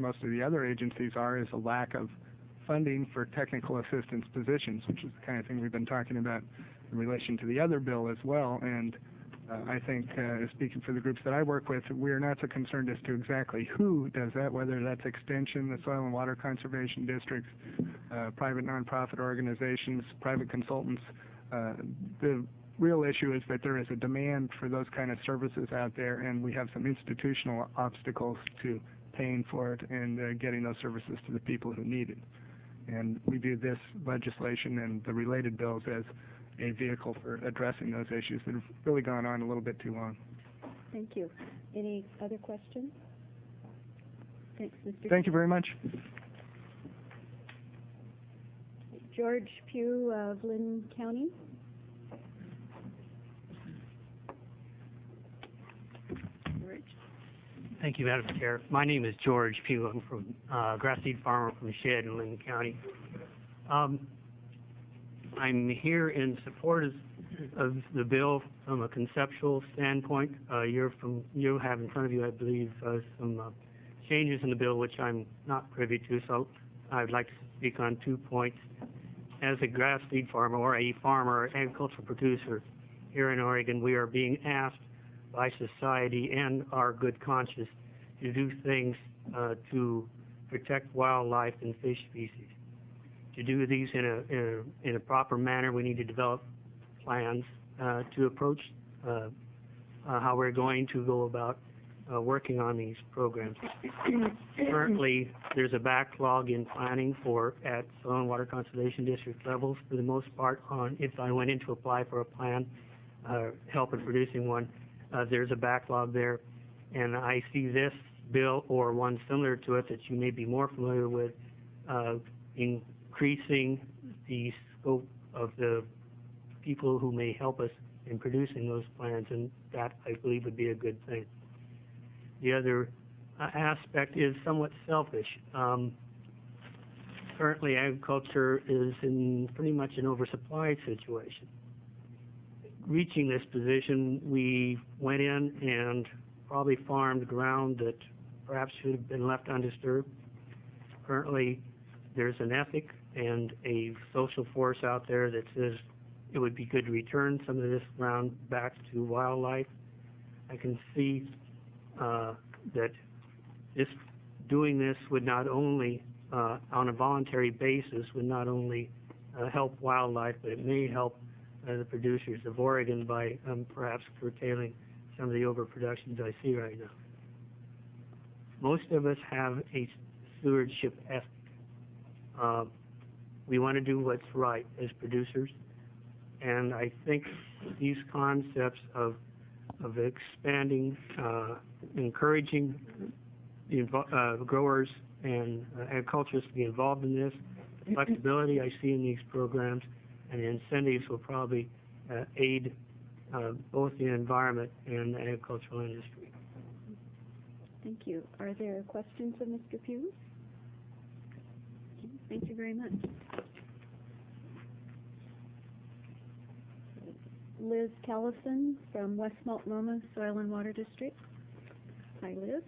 most of the other agencies are, is a lack of funding for technical assistance positions, which is the kind of thing we've been talking about in relation to the other bill as well. And I think, speaking for the groups that I work with, we are not so concerned as to exactly who does that, whether that's Extension, the Soil and Water Conservation Districts, private nonprofit organizations, private consultants. The real issue is that there is a demand for those kind of services out there, and we have some institutional obstacles to paying for it and getting those services to the people who need it. And we view this legislation and the related bills as a vehicle for addressing those issues that have really gone on a little bit too long. Thank you. Any other questions? Thanks, Mr. Thank you very much. George Pugh of Lynn County. George. Thank you, Madam Chair. My name is George Pugh. I'm from grass seed farmer from Shedd in Lynn County. I'm here in support of the bill from a conceptual standpoint. You have in front of you, I believe, some changes in the bill which I'm not privy to, so I'd like to speak on 2 points. As a grass seed farmer or a farmer, agricultural producer here in Oregon, we are being asked by society and our good conscience to do things to protect wildlife and fish species. To do these in a proper manner, we need to develop plans to approach how we're going to go about working on these programs. Currently, there's a backlog in planning at Soil and Water Conservation District levels. For the most part, if I went in to apply for a plan, help in producing one, there's a backlog there. And I see this bill or one similar to it that you may be more familiar with increasing the scope of the people who may help us in producing those plans, and that, I believe, would be a good thing. The other aspect is somewhat selfish. Currently, agriculture is in pretty much an oversupply situation. Reaching this position, we went in and probably farmed ground that perhaps should have been left undisturbed. Currently, there's an ethic and a social force out there that says it would be good to return some of this ground back to wildlife. I can see that doing this would not only, on a voluntary basis, would not only help wildlife, but it may help the producers of Oregon by perhaps curtailing some of the overproductions I see right now. Most of us have a stewardship ethic. We want to do what's right as producers, and I think these concepts of expanding, encouraging growers and agriculturists to be involved in this, the flexibility I see in these programs, and the incentives will probably aid both the environment and the agricultural industry. Thank you. Are there questions of Mr. Pugh? Thank you very much. Liz Callison from West Multnomah Soil and Water District. Hi, Liz.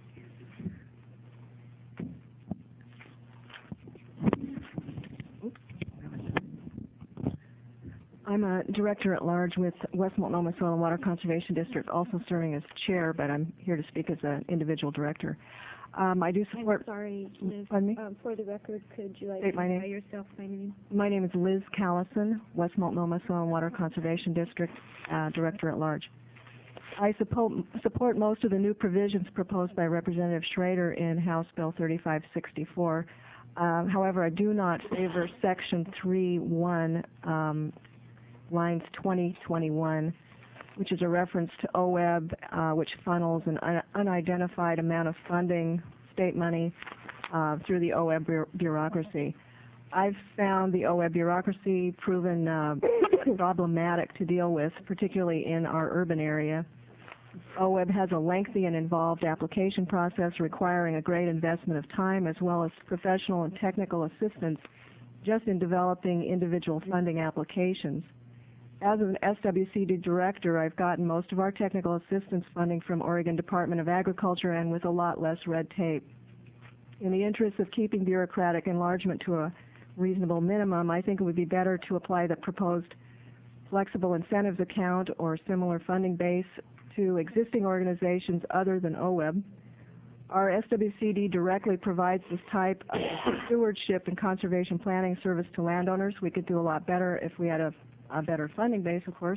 I'm a director at large with West Multnomah Soil and Water Conservation District, also serving as chair, but I'm here to speak as an individual director. I do support. I'm sorry, Liz. Pardon me? For the record, could you identify yourself by name? My name is Liz Callison, West Multnomah Soil and Water Conservation District, director at large. I support most of the new provisions proposed by Representative Schrader in House Bill 3564. However, I do not favor Section 3.1, lines 20-21, which is a reference to OWEB, which funnels an unidentified amount of funding, state money, through the OWEB bureaucracy. I've found the OWEB bureaucracy proven problematic to deal with, particularly in our urban area. OWEB has a lengthy and involved application process requiring a great investment of time as well as professional and technical assistance just in developing individual funding applications. As an SWCD director, I've gotten most of our technical assistance funding from Oregon Department of Agriculture and with a lot less red tape. in the interest of keeping bureaucratic enlargement to a reasonable minimum, I think it would be better to apply the proposed flexible incentives account or similar funding base to existing organizations other than OWEB. Our SWCD directly provides this type of stewardship and conservation planning service to landowners. We could do a lot better if we had a better funding base, of course.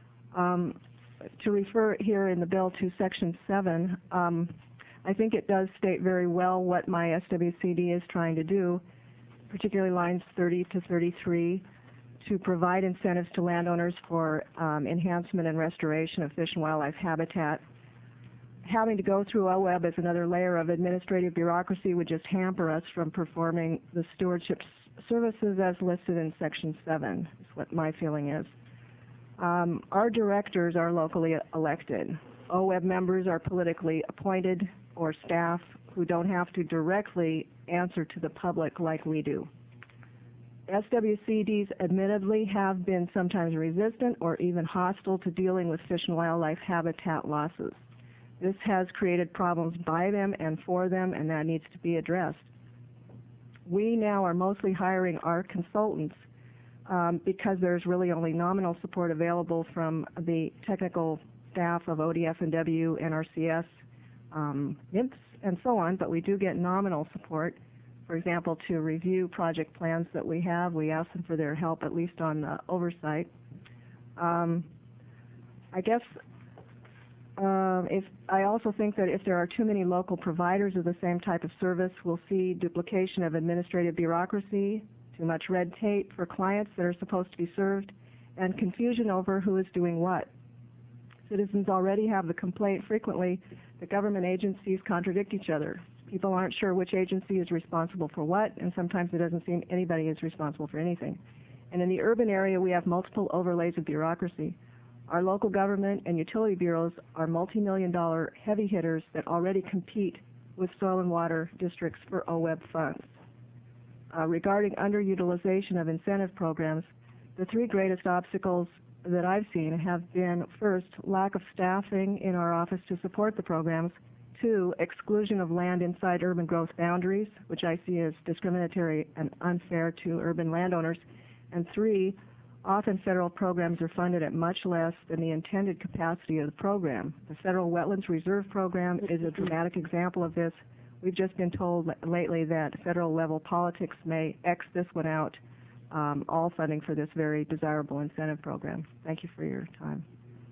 To refer here in the bill to Section 7, I think it does state very well what my SWCD is trying to do, particularly lines 30 to 33, to provide incentives to landowners for enhancement and restoration of fish and wildlife habitat. Having to go through OWEB as another layer of administrative bureaucracy would just hamper us from performing the stewardship services as listed in Section 7, is what my feeling is. Our directors are locally elected. OWEB members are politically appointed or staff who don't have to directly answer to the public like we do. SWCDs admittedly have been sometimes resistant or even hostile to dealing with fish and wildlife habitat losses. This has created problems by them and for them, and that needs to be addressed. We now are mostly hiring our consultants because there's really only nominal support available from the technical staff of ODF&W, NRCS, NIMPS, and so on, but we do get nominal support. For example, to review project plans that we have, we ask them for their help, at least on oversight. I guess I also think that if there are too many local providers of the same type of service, we'll see duplication of administrative bureaucracy, too much red tape for clients that are supposed to be served, and confusion over who is doing what. Citizens already have the complaint frequently that government agencies contradict each other. People aren't sure which agency is responsible for what, and sometimes it doesn't seem anybody is responsible for anything. And in the urban area, we have multiple overlays of bureaucracy. Our local government and utility bureaus are multi-million-dollar heavy hitters that already compete with soil and water districts for OWEB funds. Regarding underutilization of incentive programs, the three greatest obstacles that I've seen have been, first, lack of staffing in our office to support the programs, two, exclusion of land inside urban growth boundaries, which I see as discriminatory and unfair to urban landowners, and three, often federal programs are funded at much less than the intended capacity of the program. The Federal Wetlands Reserve Program is a dramatic example of this. We've just been told lately that federal level politics may X this one out, all funding for this very desirable incentive program. Thank you for your time.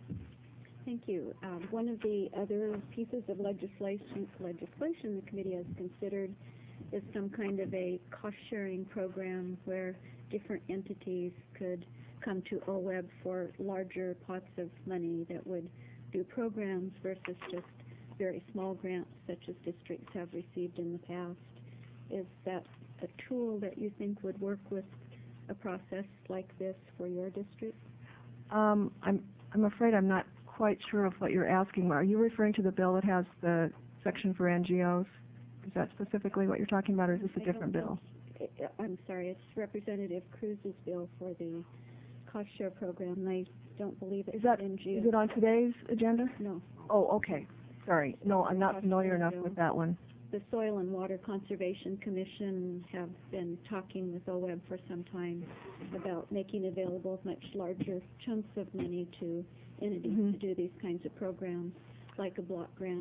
Thank you. One of the other pieces of legislation the committee has considered is some kind of a cost-sharing program where different entities could come to OWEB for larger pots of money that would do programs versus just very small grants such as districts have received in the past. Is that a tool that you think would work with a process like this for your district? I'm afraid I'm not quite sure of what you're asking. Are you referring to the bill that has the section for NGOs? Is that specifically what you're talking about, or is this a different bill? I'm sorry, it's Representative Cruz's bill for the cost share program. I don't believe it's NGOs. Is it on today's agenda? No. Oh, okay. Sorry. No, I'm not familiar enough with that one. The Soil and Water Conservation Commission have been talking with OWEB for some time about making available much larger chunks of money to entities to do these kinds of programs, like a block grant.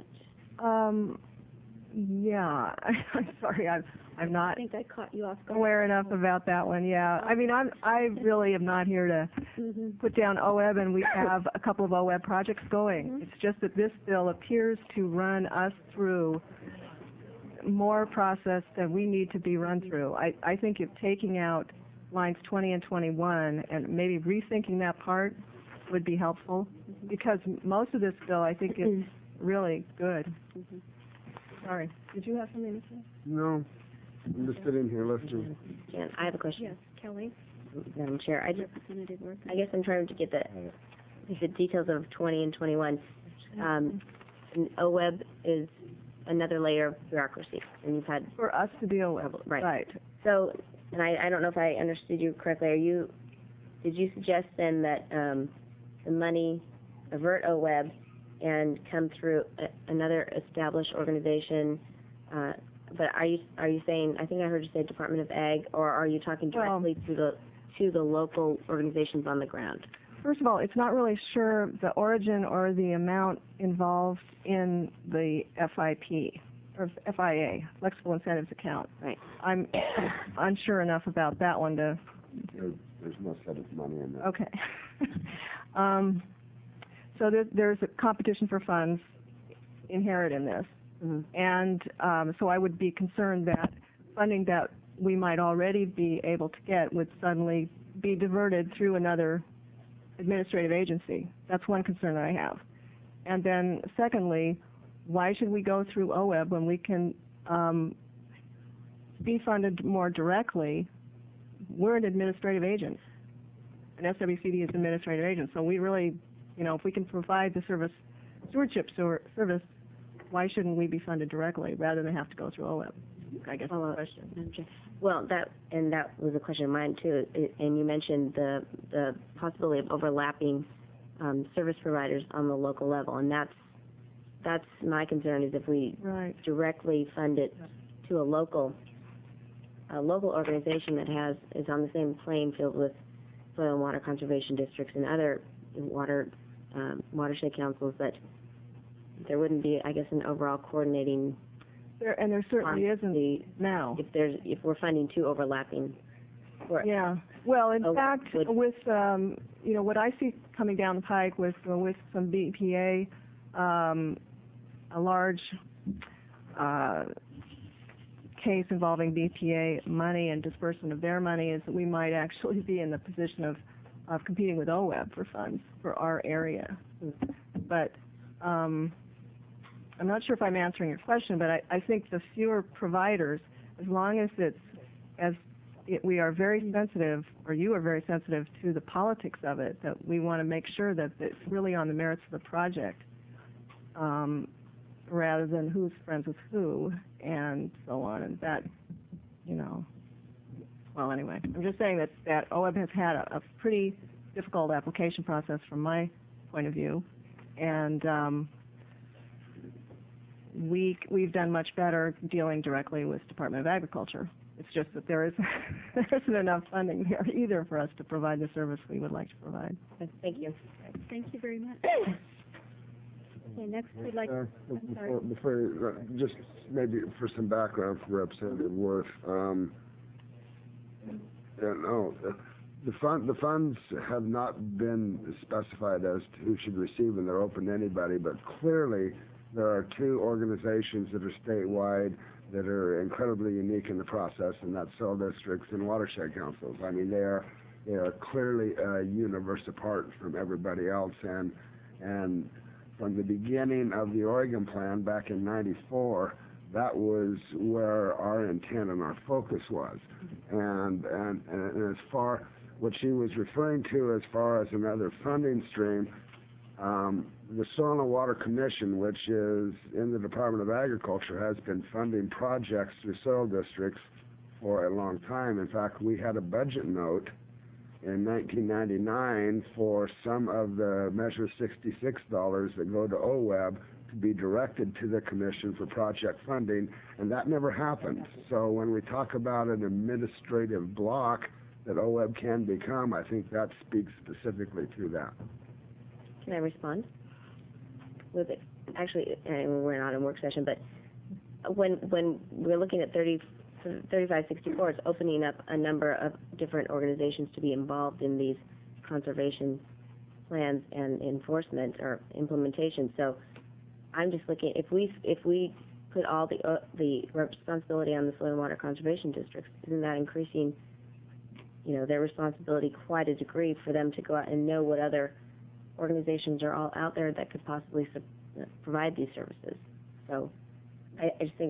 Yeah, I'm sorry, I'm not I think I caught you off guard. aware enough about that one. Yeah, I mean, I really am not here to put down OWEB, and we have a couple of OWEB projects going. It's just that this bill appears to run us through more process than we need to be run through. I think if taking out lines 20 and 21 and maybe rethinking that part would be helpful, because most of this bill I think is really good. Sorry. Did you have something to say? No. I'm just sitting here listening. Jan, I have a question. Yes, Kelly, Madam Chair, Representative Work. I guess I'm trying to get the details of 20 and 21. And OWEB is another layer of bureaucracy, and you've had For us to deal with. right. So, and I don't know if I understood you correctly. Did you suggest then that the money avert OWEB and come through another established organization, but are you saying, I think I heard you say Department of Ag, or are you talking Well- directly to the local organizations on the ground? First of all, it's not really sure the origin or the amount involved in the FIP, or FIA, Flexible Incentives Account. Right. I'm unsure enough about that one to, There's no set of money in there. okay. So there's a competition for funds inherent in this. Mm-hmm. And so I would be concerned that funding that we might already be able to get would suddenly be diverted through another administrative agency. That's one concern that I have. And then secondly, why should we go through OWEB when we can be funded more directly? We're an administrative agent. An SWCD is an administrative agent. So we really, if we can provide the stewardship service, why shouldn't we be funded directly rather than have to go through OWEB? I guess that's the question. Well, that was a question of mine too. And you mentioned the possibility of overlapping service providers on the local level, and that's my concern is if we directly fund it to a local organization that is on the same playing field with soil and water conservation districts and other watershed councils, that there wouldn't be, I guess, an overall coordinating. There certainly isn't now. If we're funding two overlapping. Yeah. Well, in fact, would- with what I see coming down the pike with some BPA, a large case involving BPA money and disbursement of their money, is that we might actually be in the position of competing with OWEB for funds for our area. But I'm not sure if I'm answering your question, but I think the fewer providers, as long as we are very sensitive, or you are very sensitive to the politics of it, that we want to make sure that it's really on the merits of the project, rather than who's friends with who, and so on, and that, well, anyway, I'm just saying that OWEB has had a pretty difficult application process from my point of view, and we've done much better dealing directly with Department of Agriculture. It's just that there isn't enough funding there either for us to provide the service we would like to provide. Thank you. Thank you very much. Okay, next we'd like, Before just maybe for some background for Representative Worth, the funds have not been specified as to who should receive, and they're open to anybody, but clearly there are two organizations that are statewide that are incredibly unique in the process, and that's soil districts and watershed councils. I mean, they are clearly a universe apart from everybody else, and from the beginning of the Oregon Plan back in '94, that was where our intent and our focus was. And as far what she was referring to as far as another funding stream, the Soil and Water Commission, which is in the Department of Agriculture, has been funding projects through soil districts for a long time. In fact, we had a budget note in 1999 for some of the Measure 66 dollars that go to OWEB to be directed to the Commission for project funding, and that never happened. So when we talk about an administrative block that OWEB can become, I think that speaks specifically to that. Can I respond? With it, actually, we're not in work session, but when we're looking at 3564, it's opening up a number of different organizations to be involved in these conservation plans and enforcement or implementation. So I'm just looking, if we put all the responsibility on the soil and water conservation districts, isn't that increasing, their responsibility quite a degree for them to go out and know what other organizations are all out there that could possibly provide these services? So I just think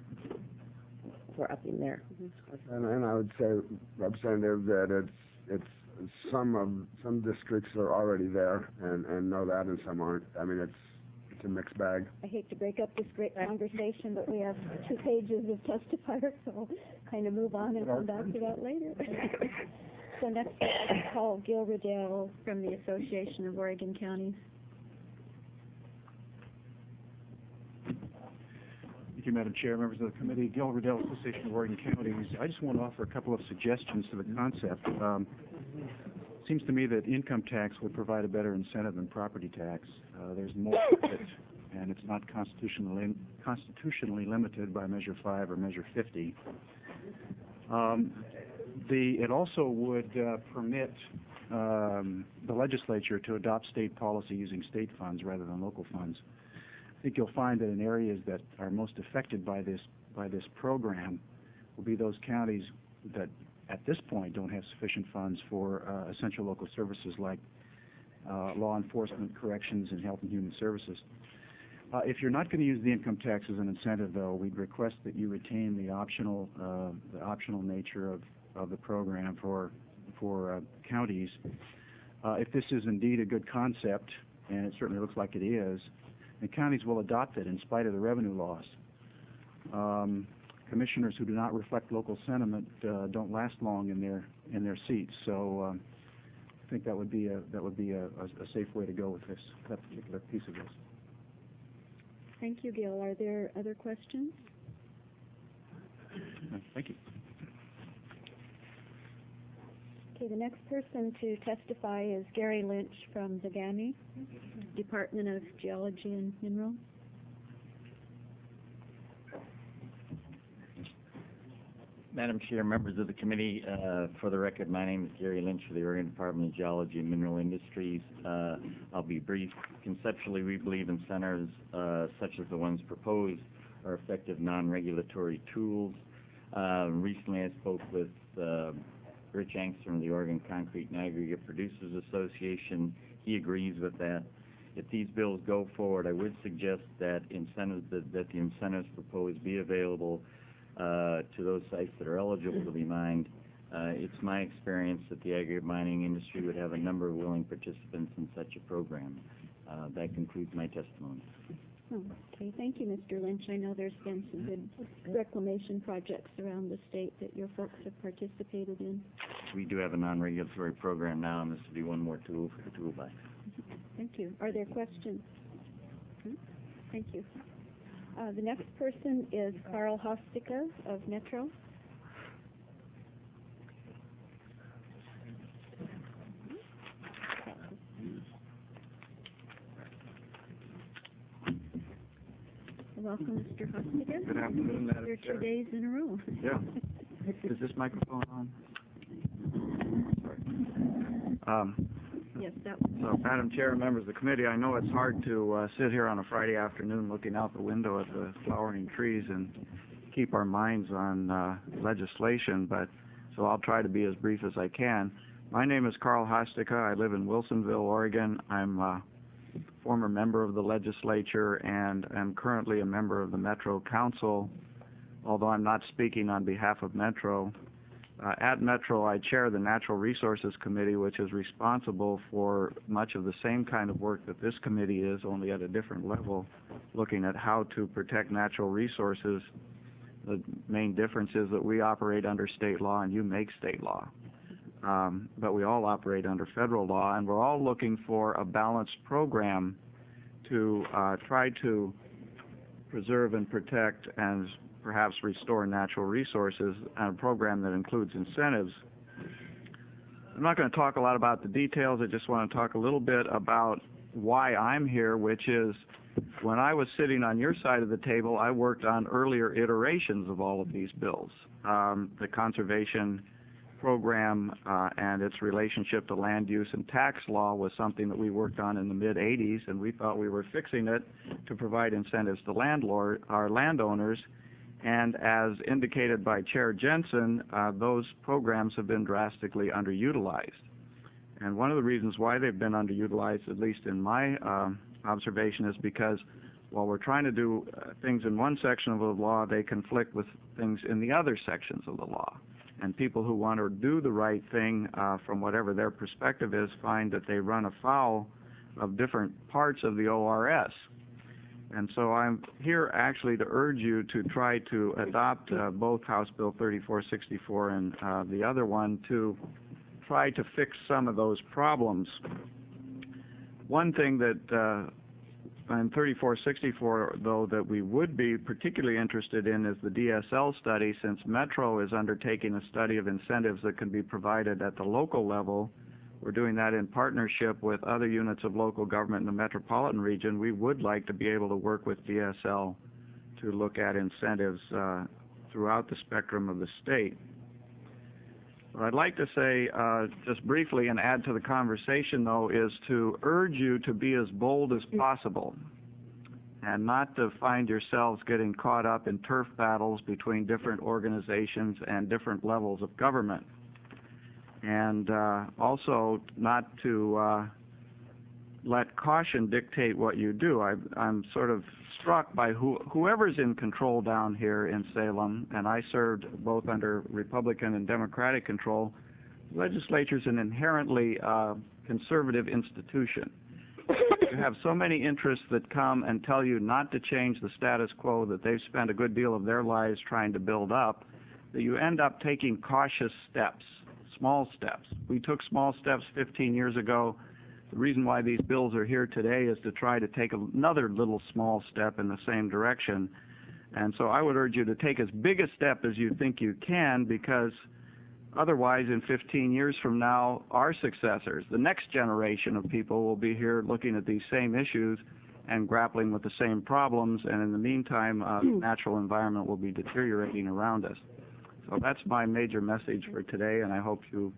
we're up in there. And I would say, Representative, that it's some districts are already there and know that, and some aren't. I mean, it's a mixed bag. I hate to break up this great conversation, but we have 2 pages of testifiers, so we'll kind of move on and come back to that later. So next, I'll call Gil Riddell from the Association of Oregon Counties. Thank you, Madam Chair, members of the committee. Gil Riddell, Association of Oregon Counties. I just want to offer a couple of suggestions to the concept. Seems to me that income tax would provide a better incentive than property tax. There's more of it, and it's not constitutionally limited by Measure 5 or Measure 50. It also would permit the legislature to adopt state policy using state funds rather than local funds. I think you'll find that in areas that are most affected by this program will be those counties that at this point don't have sufficient funds for essential local services like law enforcement, corrections, and health and human services. If you're not going to use the income tax as an incentive, though, we'd request that you retain the optional nature of the program for counties. If this is indeed a good concept, and it certainly looks like it is, the counties will adopt it in spite of the revenue loss. Commissioners who do not reflect local sentiment don't last long in their seats. So I think that would be a safe way to go with that particular piece of this. Thank you, Gil. Are there other questions? Thank you. Okay, the next person to testify is Gary Lynch from the GAMI, Department of Geology and Minerals. Madam Chair, members of the committee, for the record, my name is Gary Lynch for the Oregon Department of Geology and Mineral Industries. I'll be brief. Conceptually, we believe incentives such as the ones proposed are effective non-regulatory tools. Recently, I spoke with Rich Angstrom of the Oregon Concrete and Aggregate Producers Association. He agrees with that. If these bills go forward, I would suggest that the incentives proposed be available to those sites that are eligible to be mined. It's my experience that the aggregate mining industry would have a number of willing participants in such a program. That concludes my testimony. Oh, okay, thank you, Mr. Lynch. I know there's been some good reclamation projects around the state that your folks have participated in. We do have a non-regulatory program now, and this will be one more tool for the toolbox. Thank you. Are there questions? Thank you. The next person is Carl Hostica of Metro. Welcome, Mr. Hostica. Good afternoon, Madam You're Chair. 2 days in a row. Yeah. Is this microphone on? Sorry. Yes, that So, Madam Chair, members of the committee, I know it's hard to sit here on a Friday afternoon looking out the window at the flowering trees and keep our minds on legislation, so I'll try to be as brief as I can. My name is Carl Hostica. I live in Wilsonville, Oregon. I'm a former member of the legislature and am currently a member of the Metro Council, although I'm not speaking on behalf of Metro. At Metro, I chair the Natural Resources Committee, which is responsible for much of the same kind of work that this committee is, only at a different level, looking at how to protect natural resources. The main difference is that we operate under state law and you make state law. But we all operate under federal law, and we're all looking for a balanced program to try to preserve and protect and perhaps restore natural resources, and a program that includes incentives. I'm not going to talk a lot about the details. I just want to talk a little bit about why I'm here, which is when I was sitting on your side of the table, I worked on earlier iterations of all of these bills. The conservation program and its relationship to land use and tax law was something that we worked on in the mid-'80s, and we thought we were fixing it to provide incentives to our landowners. And as indicated by Chair Jensen, those programs have been drastically underutilized. And one of the reasons why they've been underutilized, at least in my observation, is because while we're trying to do things in one section of the law, they conflict with things in the other sections of the law. And people who want to do the right thing from whatever their perspective is find that they run afoul of different parts of the ORS. And so I'm here actually to urge you to try to adopt both House Bill 3464 and the other one to try to fix some of those problems. One thing that in 3464, though, that we would be particularly interested in is the DSL study, since Metro is undertaking a study of incentives that can be provided at the local level. We're doing that in partnership with other units of local government in the metropolitan region. We would like to be able to work with DSL to look at incentives throughout the spectrum of the state. What I'd like to say, just briefly and add to the conversation, though, is to urge you to be as bold as possible and not to find yourselves getting caught up in turf battles between different organizations and different levels of government. And also not to let caution dictate what you do. I'm sort of struck by whoever's in control down here in Salem, and I served both under Republican and Democratic control. The legislature's an inherently conservative institution. You have so many interests that come and tell you not to change the status quo that they've spent a good deal of their lives trying to build up, that you end up taking cautious steps, small steps. We took small steps 15 years ago. The reason why these bills are here today is to try to take another little small step in the same direction. And so I would urge you to take as big a step as you think you can, because otherwise in 15 years from now, our successors, the next generation of people, will be here looking at these same issues and grappling with the same problems, and in the meantime, the natural environment will be deteriorating around us. So that's my major message for today, and I hope you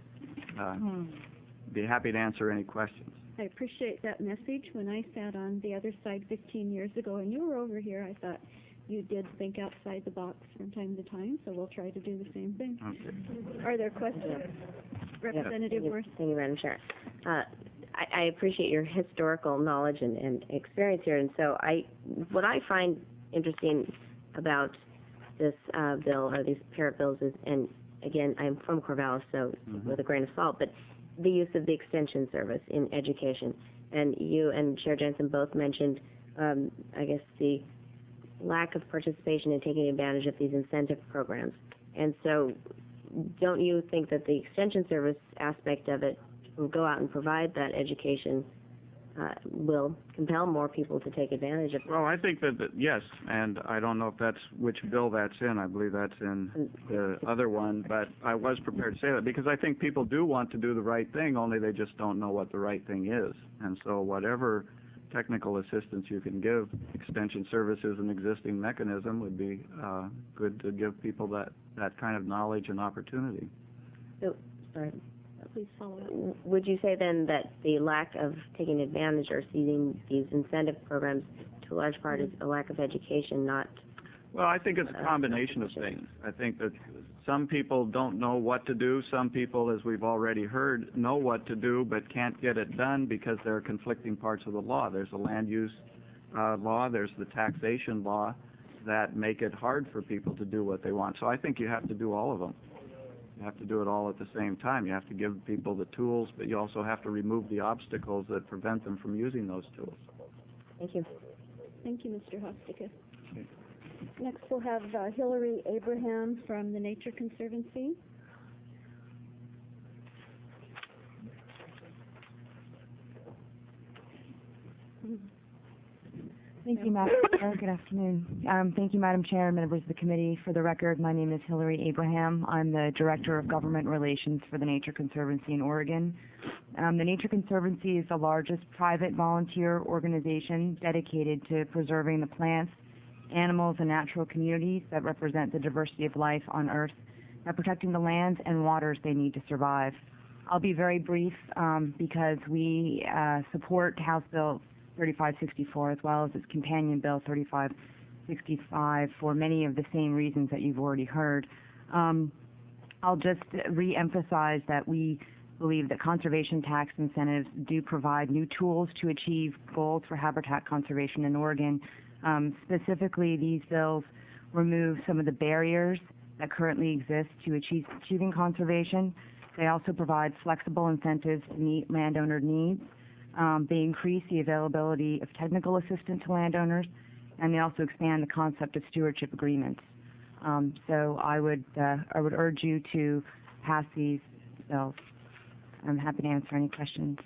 be happy to answer any questions. I appreciate that message. When I sat on the other side 15 years ago and you were over here, I thought you did think outside the box from time to time, so we'll try to do the same thing. Okay. Are there questions? Representative Worth? Thank you, Madam Chair. I appreciate your historical knowledge and experience here, and so what I find interesting about this bill, or these parent bills, is, and again, I'm from Corvallis, so with a grain of salt, but the use of the extension service in education. And you and Chair Jensen both mentioned, I guess, the lack of participation in taking advantage of these incentive programs. And so don't you think that the extension service aspect of it will go out and provide that education will compel more people to take advantage of it? Well, I think that yes, and I don't know if that's which bill that's in. I believe that's in the other one, but I was prepared to say that because I think people do want to do the right thing, only they just don't know what the right thing is. And so whatever technical assistance you can give, extension service is an existing mechanism, would be good to give people that kind of knowledge and opportunity. So, sorry. Please follow up. Would you say then that the lack of taking advantage or seizing these incentive programs to a large part is a lack of education, not... Well, I think it's a combination of things. I think that some people don't know what to do. Some people, as we've already heard, know what to do but can't get it done because there are conflicting parts of the law. There's the land use law, there's the taxation law that make it hard for people to do what they want. So I think you have to do all of them. You have to do it all at the same time. You have to give people the tools, but you also have to remove the obstacles that prevent them from using those tools. Thank you. Thank you, Mr. Hosticka. Next, we'll have Hillary Abraham from the Nature Conservancy. Thank you, Madam Chair. Good afternoon. Thank you, Madam Chair, members of the committee. For the record, my name is Hillary Abraham. I'm the Director of Government Relations for the Nature Conservancy in Oregon. The Nature Conservancy is the largest private volunteer organization dedicated to preserving the plants, animals, and natural communities that represent the diversity of life on Earth, and protecting the lands and waters they need to survive. I'll be very brief because we support House Bill 3564 as well as its companion bill 3565 for many of the same reasons that you've already heard. I'll just re-emphasize that we believe that conservation tax incentives do provide new tools to achieve goals for habitat conservation in Oregon. Specifically, these bills remove some of the barriers that currently exist to achieving conservation. They also provide flexible incentives to meet landowner needs. They increase the availability of technical assistance to landowners, and they also expand the concept of stewardship agreements. So I would urge you to pass these bills. I'm happy to answer any questions.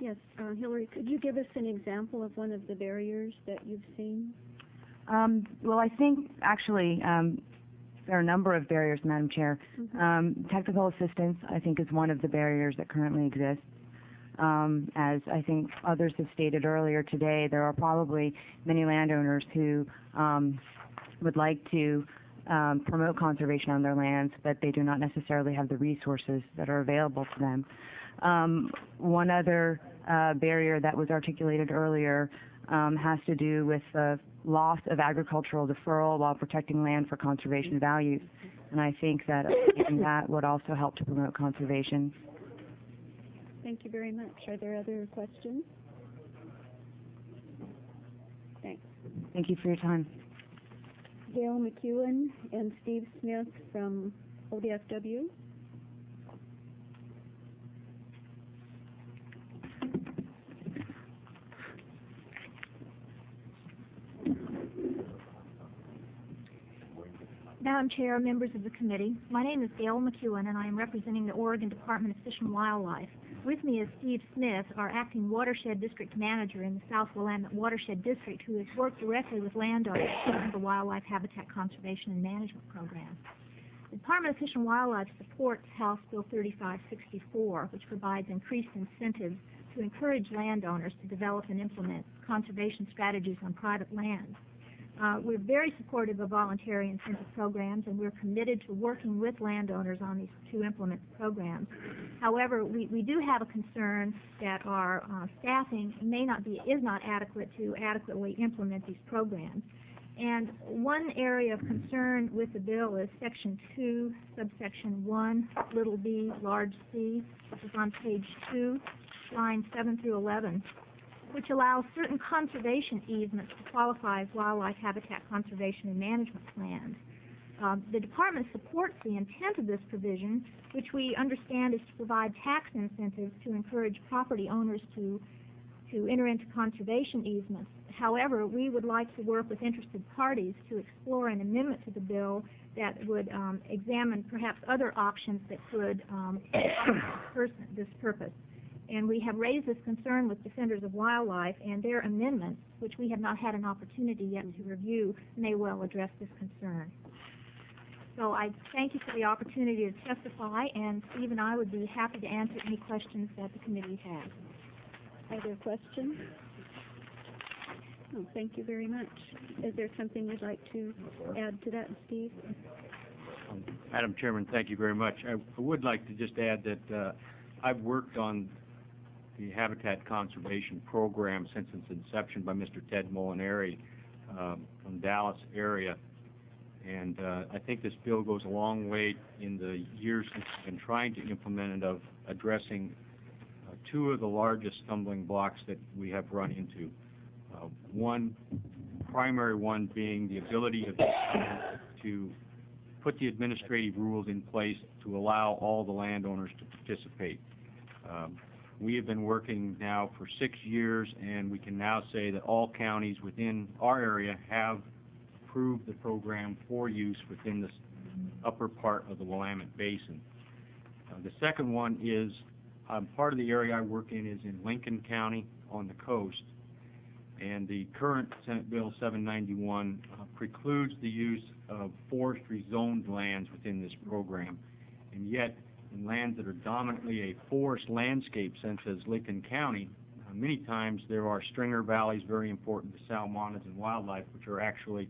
Yes, Hillary, could you give us an example of one of the barriers that you've seen? Well, I think actually there are a number of barriers, Madam Chair. Technical assistance, I think, is one of the barriers that currently exists. As I think others have stated earlier today, there are probably many landowners who would like to promote conservation on their lands, but they do not necessarily have the resources that are available to them. One other barrier that was articulated earlier has to do with the loss of agricultural deferral while protecting land for conservation values. And I think that that would also help to promote conservation. Thank you very much. Are there other questions? Thanks. Thank you for your time. Gail McEwen and Steve Smith from ODFW. Madam Chair, members of the committee, my name is Gail McEwen, and I am representing the Oregon Department of Fish and Wildlife. With me is Steve Smith, our acting watershed district manager in the South Willamette Watershed District, who has worked directly with landowners on the wildlife habitat conservation and management program. The Department of Fish and Wildlife supports House Bill 3564, which provides increased incentives to encourage landowners to develop and implement conservation strategies on private lands. We're very supportive of voluntary incentive programs, and we're committed to working with landowners on these to implement the programs. However, we do have a concern that our staffing is not adequate to adequately implement these programs. And one area of concern with the bill is Section 2, subsection 1, little b, large c, which is on page 2, lines 7 through 11. Which allows certain conservation easements to qualify as wildlife habitat conservation and management plans. The Department supports the intent of this provision, which we understand is to provide tax incentives to encourage property owners to enter into conservation easements. However, we would like to work with interested parties to explore an amendment to the bill that would examine perhaps other options that could this purpose. And we have raised this concern with Defenders of Wildlife, and their amendments, which we have not had an opportunity yet to review, may well address this concern. So I thank you for the opportunity to testify, and Steve and I would be happy to answer any questions that the committee has. Are there questions? Oh, thank you very much. Is there something you'd like to add to that, Steve? Madam Chairman, thank you very much. I would like to just add that I've worked on the Habitat Conservation Program since its inception by Mr. Ted Molinari from Dallas area. And I think this bill goes a long way in the years since we've been trying to implement it of addressing two of the largest stumbling blocks that we have run into. One primary one being the ability of to put the administrative rules in place to allow all the landowners to participate. We have been working now for 6 years, and we can now say that all counties within our area have approved the program for use within the upper part of the Willamette Basin. The second one is part of the area I work in is in Lincoln County on the coast, and the current Senate Bill 791 precludes the use of forestry zoned lands within this program, and yet in lands that are dominantly a forest landscape, such as Lincoln County, many times there are stringer valleys very important to salmonids and wildlife, which are actually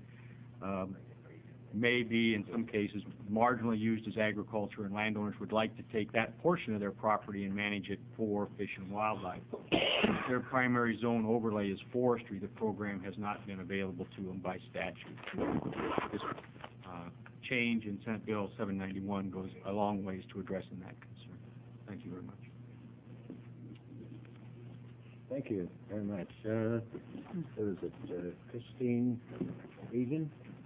may be in some cases marginally used as agriculture, and landowners would like to take that portion of their property and manage it for fish and wildlife. If their primary zone overlay is forestry, the program has not been available to them by statute. This change in Senate Bill 791 goes a long ways to addressing that concern. Thank you very much. Thank you very much. What is it, Christine Egan?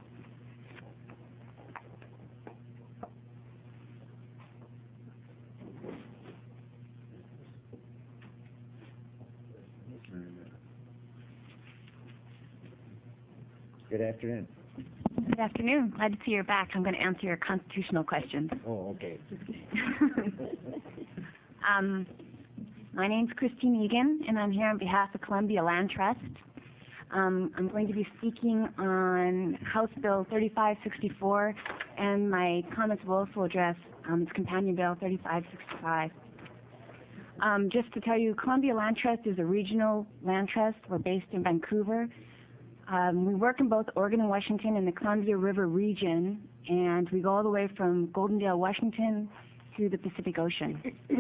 Good afternoon. Good afternoon. Glad to see you're back. I'm going to answer your constitutional questions. Oh, okay. My name's Christine Egan, and I'm here on behalf of Columbia Land Trust. I'm going to be speaking on House Bill 3564, and my comments will also address its companion bill 3565. Just to tell you, Columbia Land Trust is a regional land trust. We're based in Vancouver. We work in both Oregon and Washington in the Columbia River region, and we go all the way from Goldendale, Washington, to the Pacific Ocean.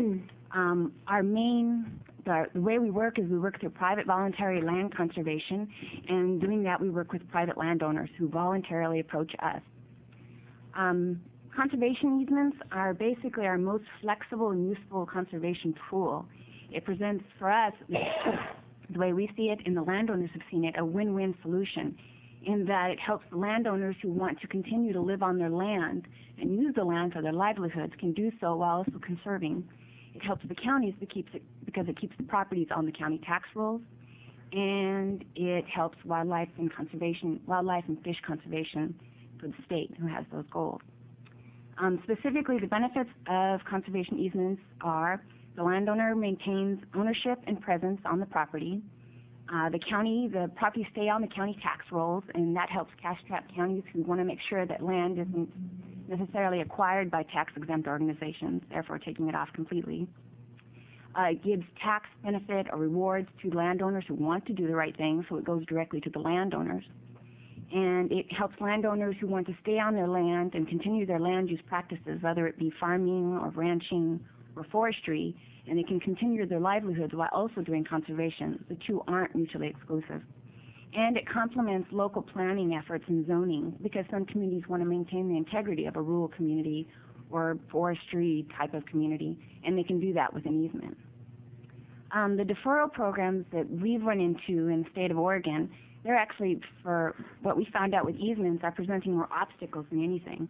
The way we work is we work through private voluntary land conservation, and doing that we work with private landowners who voluntarily approach us. Conservation easements are basically our most flexible and useful conservation tool. It presents for us, the way we see it and the landowners have seen it, a win-win solution in that it helps the landowners who want to continue to live on their land and use the land for their livelihoods can do so while also conserving. It helps the counties because it keeps the properties on the county tax rolls, and it helps wildlife and fish conservation for the state who has those goals. Specifically, the benefits of conservation easements are the landowner maintains ownership and presence on the property. The properties stay on the county tax rolls, and that helps cash-strapped counties who want to make sure that land isn't necessarily acquired by tax-exempt organizations, therefore taking it off completely. It gives tax benefit or rewards to landowners who want to do the right thing, so it goes directly to the landowners. And it helps landowners who want to stay on their land and continue their land use practices, whether it be farming or ranching or forestry, and they can continue their livelihoods while also doing conservation. The two aren't mutually exclusive. And it complements local planning efforts and zoning, because some communities want to maintain the integrity of a rural community or forestry type of community, and they can do that with an easement. The deferral programs that we've run into in the state of Oregon, they're actually, for what we found out with easements, are presenting more obstacles than anything.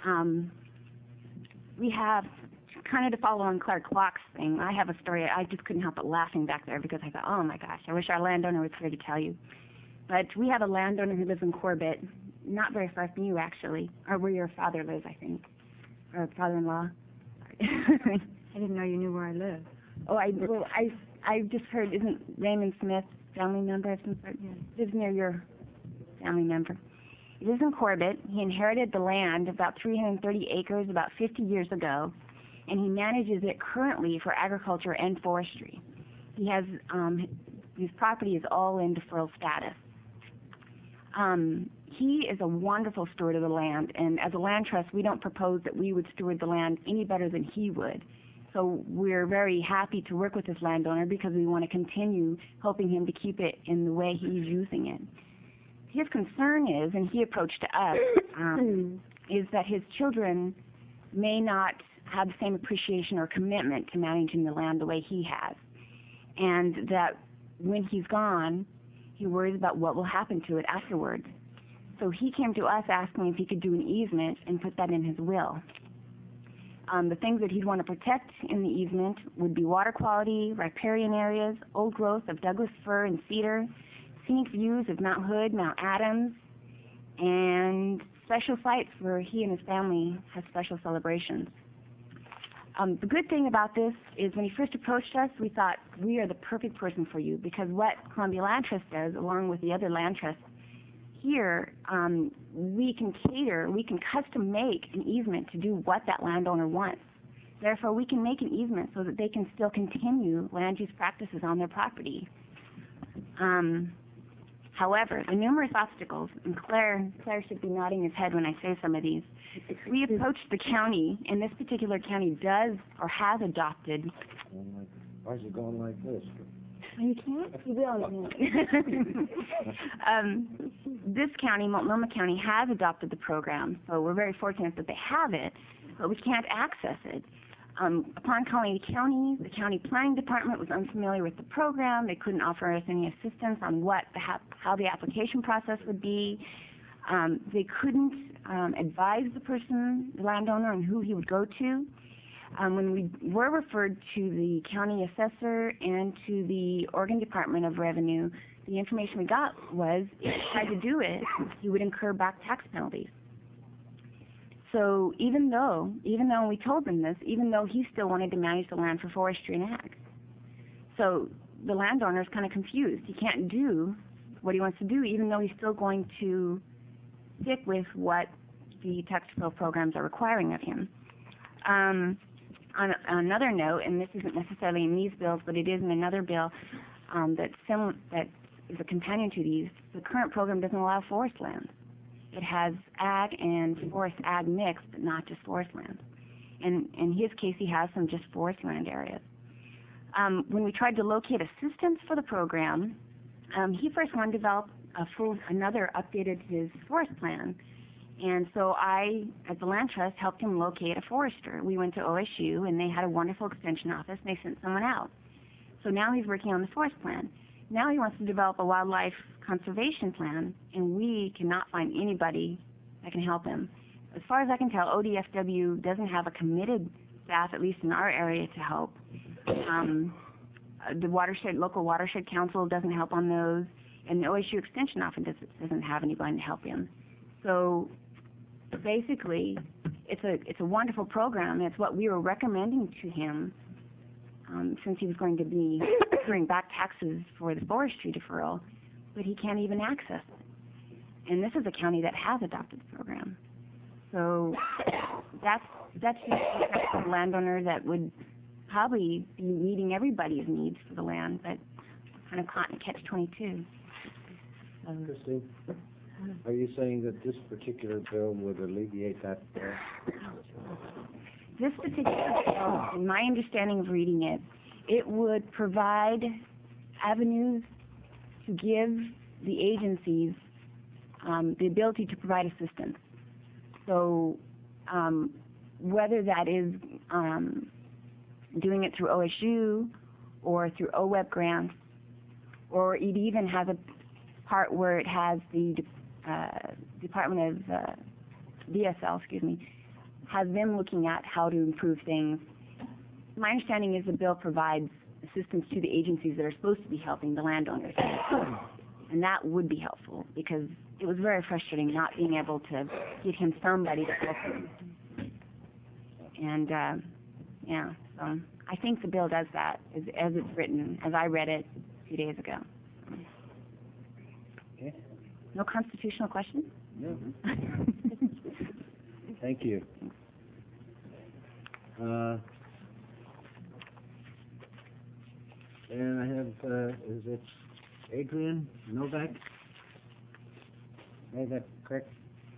We have, kind of to follow on Clark Locke's thing, I have a story. I just couldn't help but laughing back there because I thought, oh my gosh, I wish our landowner was here to tell you. But we have a landowner who lives in Corbett, not very far from you actually, or where your father lives, I think, or father-in-law. I didn't know you knew where I live. Oh, I just heard, isn't Raymond Smith family member of some sort? Yeah. Lives near your family member. He lives in Corbett. He inherited the land, about 330 acres, about 50 years ago, and he manages it currently for agriculture and forestry. He has, his property is all in deferral status. He is a wonderful steward of the land, and as a land trust, we don't propose that we would steward the land any better than he would. So we're very happy to work with this landowner because we want to continue helping him to keep it in the way he's using it. His concern is, and he approached to us, is that his children may not have the same appreciation or commitment to managing the land the way he has, and that when he's gone, he worries about what will happen to it afterwards. So he came to us asking if he could do an easement and put that in his will. The things that he'd want to protect in the easement would be water quality, riparian areas, old growth of Douglas fir and cedar, scenic views of Mount Hood, Mount Adams, and special sites where he and his family have special celebrations. The good thing about this is when he first approached us, we thought, we are the perfect person for you, because what Columbia Land Trust does, along with the other land trusts here, we can custom make an easement to do what that landowner wants. Therefore, we can make an easement so that they can still continue land use practices on their property. However, the numerous obstacles, and Claire should be nodding his head when I say some of these, we approached the county, and this particular county does or has adopted. Why is it going like this? You can't? You will. This county, Multnomah County, has adopted the program, so we're very fortunate that they have it, but we can't access it. Upon calling the county planning department was unfamiliar with the program. They couldn't offer us any assistance on how the application process would be. They couldn't advise the landowner, on who he would go to. When we were referred to the county assessor and to the Oregon Department of Revenue, the information we got was if he tried to do it, he would incur back tax penalties. So even though we told them this, even though he still wanted to manage the land for forestry and ag. So the landowner is kind of confused. He can't do what he wants to do, even though he's still going to stick with what the tax deferral programs are requiring of him. On another note, and this isn't necessarily in these bills, but it is in another bill that is a companion to these, the current program doesn't allow forest land. It has ag and forest ag mixed, but not just forest land. And in his case, he has some just forest land areas. When we tried to locate assistance for the program, he first wanted to develop another updated his forest plan. And so I, as the land trust, helped him locate a forester. We went to OSU, and they had a wonderful extension office, and they sent someone out. So now he's working on the forest plan. Now he wants to develop a wildlife conservation plan, and we cannot find anybody that can help him. As far as I can tell, ODFW doesn't have a committed staff, at least in our area, to help. The local watershed council doesn't help on those, and the OSU extension office doesn't have anybody to help him. So basically, it's a wonderful program. It's what we were recommending to him since he was going to be bring back taxes for the forestry deferral, but he can't even access it. And this is a county that has adopted the program. So that's just a landowner that would probably be meeting everybody's needs for the land, but kind of caught in a catch-22. Christine, are you saying that this particular bill would alleviate that? This particular bill, in my understanding of reading it, it would provide avenues to give the agencies the ability to provide assistance. So whether that is doing it through OSU or through OWEB grants, or it even has a part where it has the Department of DSL, has them looking at how to improve things. My understanding is the bill provides assistance to the agencies that are supposed to be helping the landowners. And that would be helpful, because it was very frustrating not being able to get him somebody to help him. And, so I think the bill does that, as it's written, as I read it 2 days ago. Okay. No constitutional questions? No. Thank you. And I have, is it Adrian Novak? Is that correct?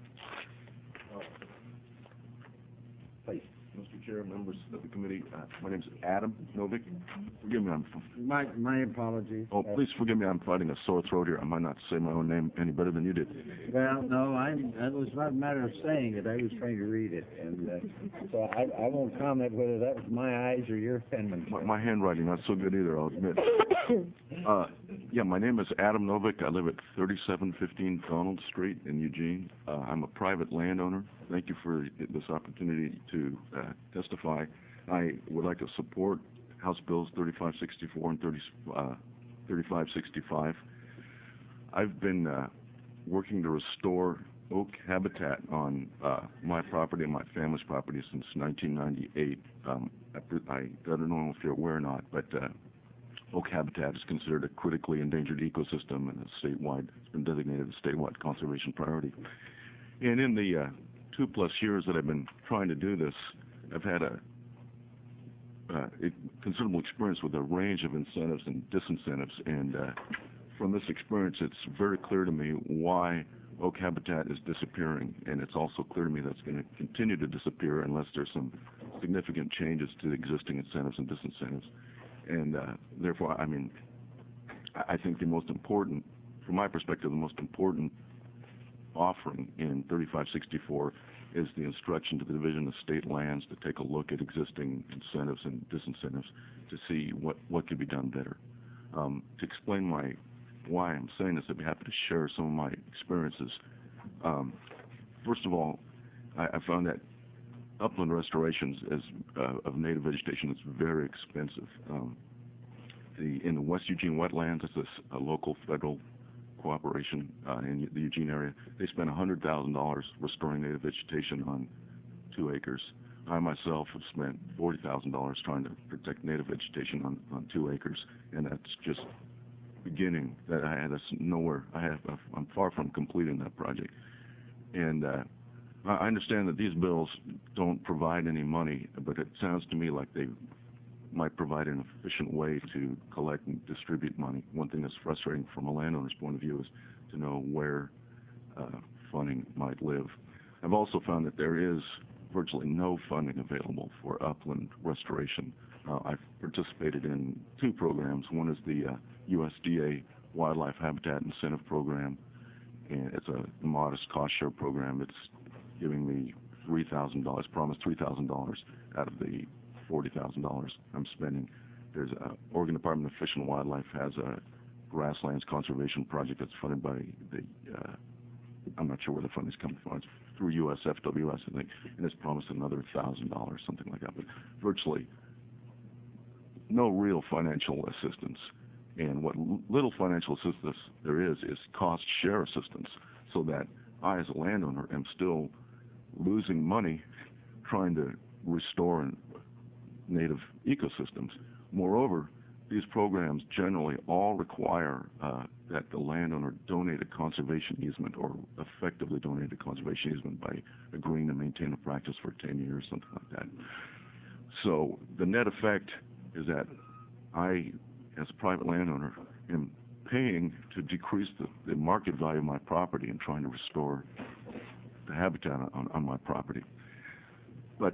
Please. Mr. Chair, members of the committee, my name is Adam Novik. Forgive me, My apologies. Oh, please forgive me, I'm fighting a sore throat here. I might not say my own name any better than you did. Well, no, that was not a matter of saying it. I was trying to read it, and so I won't comment whether that was my eyes or your penmanship. My handwriting not so good either, I'll admit. Yeah, my name is Adam Novik. I live at 3715 Donald Street in Eugene. I'm a private landowner. Thank you for this opportunity to testify. I would like to support House Bills 3564 and 3565. I've been working to restore oak habitat on my property and my family's property since 1998. I don't know if you're aware or not, but oak habitat is considered a critically endangered ecosystem, and it's been designated a statewide conservation priority. And in the 2+ years that I've been trying to do this, I've had a considerable experience with a range of incentives and disincentives, and from this experience, it's very clear to me why oak habitat is disappearing, and it's also clear to me that it's going to continue to disappear unless there's some significant changes to the existing incentives and disincentives. And therefore, I think the most important, from my perspective, the most important offering in 3564 is the instruction to the Division of State Lands to take a look at existing incentives and disincentives to see what could be done better. To explain why I'm saying this, I'd be happy to share some of my experiences. First of all, I found that upland restorations of native vegetation is very expensive. In the West Eugene wetlands, it's a local federal cooperation in the Eugene area. They spent $100,000 restoring native vegetation on 2 acres. I myself have spent $40,000 trying to protect native vegetation on 2 acres, and that's just beginning. That's nowhere. I'm far from completing that project, and I understand that these bills don't provide any money, but it sounds to me like they might provide an efficient way to collect and distribute money. One thing that's frustrating from a landowner's point of view is to know where funding might live. I've also found that there is virtually no funding available for upland restoration. I've participated in 2 programs. One is the USDA Wildlife Habitat Incentive Program, and it's a modest cost share program. It's giving me $3,000, promised $3,000 out of the $40,000 I'm spending. There's Oregon Department of Fish and Wildlife has a grasslands conservation project that's funded by the I'm not sure where the funding's coming from. It's through USFWS, I think, and it's promised another $1,000, something like that. But virtually no real financial assistance. And what little financial assistance there is cost share assistance, so that I, as a landowner, am still losing money trying to restore native ecosystems. Moreover, these programs generally all require that the landowner donate a conservation easement, or effectively donate a conservation easement by agreeing to maintain a practice for 10 years, something like that. So the net effect is that I, as a private landowner, am paying to decrease the market value of my property and trying to restore the habitat on my property. But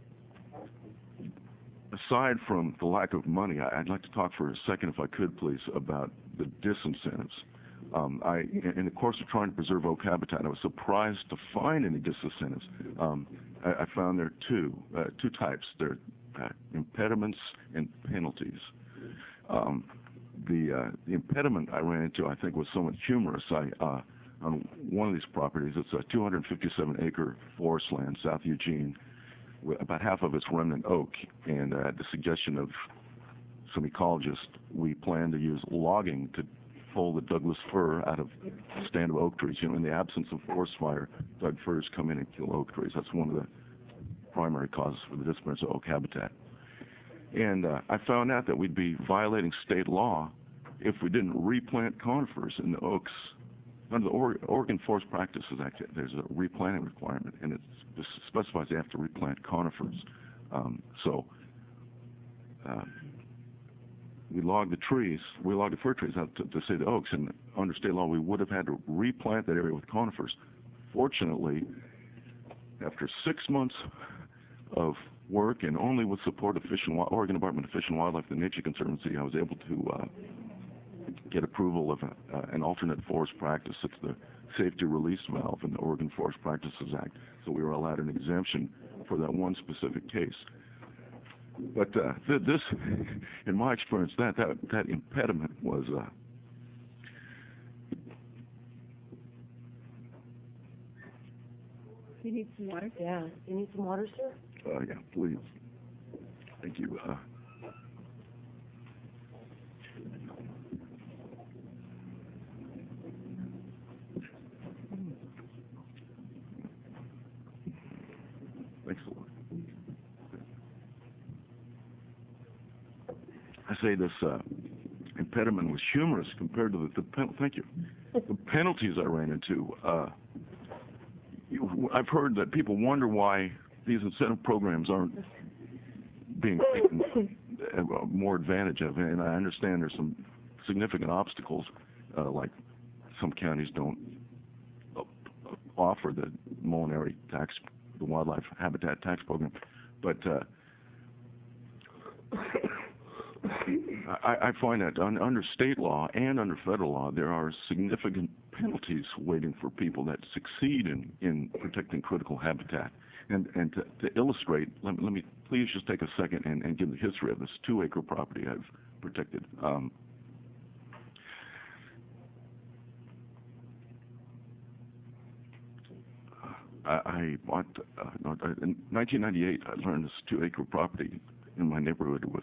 aside from the lack of money, I'd like to talk for a second, if I could, please, about the disincentives. In the course of trying to preserve oak habitat, I was surprised to find any disincentives. I found there are two types. There are impediments and penalties. The impediment I ran into, I think, was somewhat humorous. On one of these properties, it's a 257-acre forest land, South Eugene, with about half of it's remnant oak, and at the suggestion of some ecologists, we plan to use logging to pull the Douglas fir out of a stand of oak trees. In the absence of forest fire, Doug firs come in and kill oak trees. That's one of the primary causes for the disappearance of oak habitat. And I found out that we'd be violating state law if we didn't replant conifers in the oaks. Under the Oregon Forest Practices Act, there's a replanting requirement, and it specifies they have to replant conifers. We logged the fir trees out to say the oaks, and under state law we would have had to replant that area with conifers. Fortunately, after 6 months of work, and only with support of Oregon Department of Fish and Wildlife, the Nature Conservancy, I was able to get approval of an alternate forest practice. It's the safety release valve in the Oregon Forest Practices Act. So we were allowed an exemption for that one specific case. But this, in my experience, that impediment was You need some water? Yeah. You need some water, sir? yeah, please. Thank you. Thanks a lot. I say this impediment was humorous compared to thank you. The penalties I ran into. I've heard that people wonder why these incentive programs aren't being taken more advantage of, and I understand there's some significant obstacles, like some counties don't offer the Molinary tax, the Wildlife Habitat Tax Program, but I find that under state law and under federal law, there are significant penalties waiting for people that succeed in protecting critical habitat. And to illustrate, let me please just take a second and give the history of this 2-acre property I've protected. I bought, in 1998, I learned this 2-acre property in my neighborhood was